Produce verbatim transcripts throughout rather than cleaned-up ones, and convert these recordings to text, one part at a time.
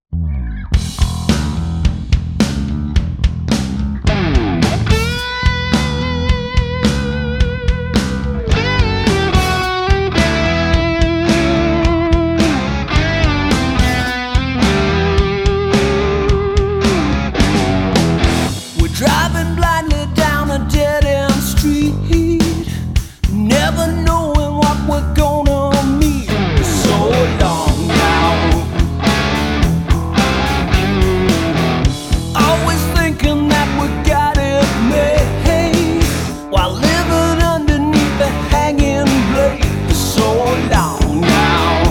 Driving blindly down a dead-end street, never knowing what we're gonna meet. For so long now, always thinking that we got it made, while living underneath the hanging blade. For so long now,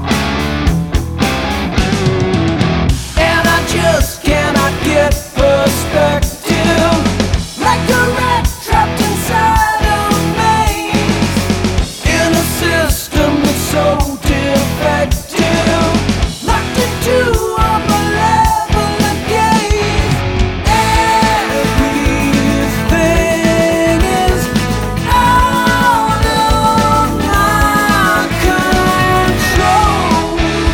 and I just cannot get perspective. Like a rat trapped inside a maze, in a system that's so defective, locked into a malevolent gaze. Everything is out of my control.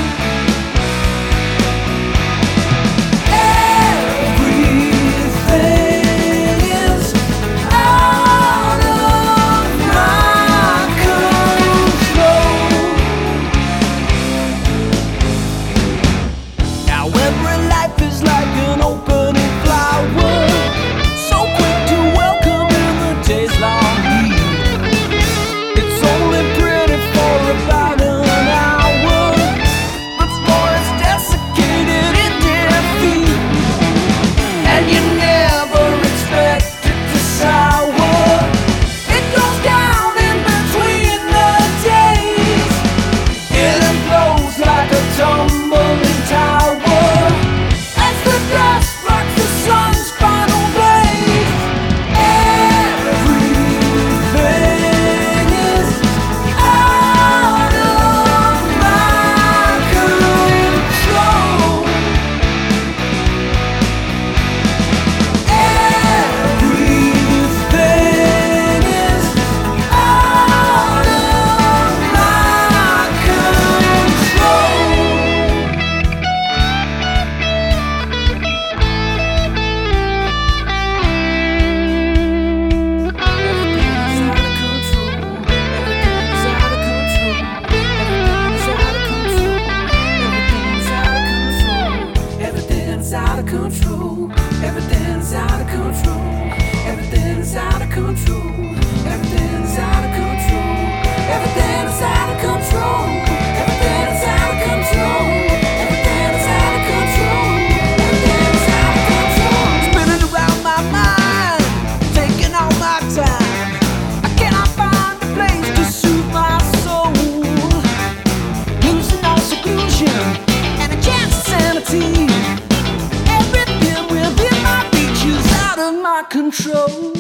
Out of control, everything's out of control, everything's out of control, everything's out of control, everything's out of control, everything's out of control, everything's out of control, everything's out of control. Spinning around my mind, taking all my time. I cannot find a place to soothe my soul, losing all seclusion and a chance of sanity. Control.